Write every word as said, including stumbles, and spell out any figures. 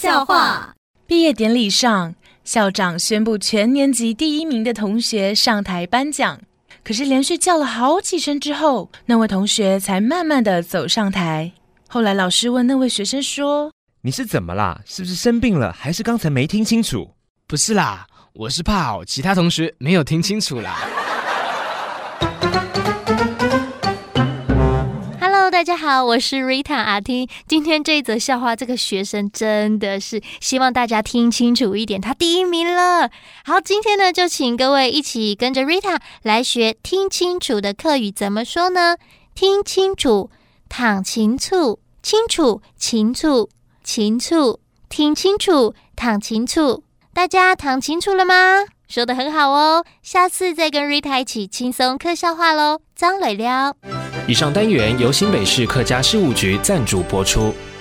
笑话。 毕业典礼上，校长宣布全年级第一名的同学上台颁奖，可是连续叫了好几声之后，那位同学才慢慢的走上台。后来老师问那位学生说： 你是怎么啦？是不是生病了，还是刚才没听清楚？ 不是啦，我是怕好其他同学没有听清楚啦。 Hello， 大家好，我是 Rita 阿听。今天这一则笑话，这个学生真的是希望大家听清楚一点，他第一名了。好，今天呢，就请各位一起跟着 Rita 来学听清楚的客语怎么说呢？听清楚，躺清楚，清楚，清楚，清楚，听清楚，躺清楚。大家躺清楚了吗？说得很好哦，下次再跟 Rita 一起轻松客笑话咯。张磊了。 以上单元由新北市客家事务局赞助播出。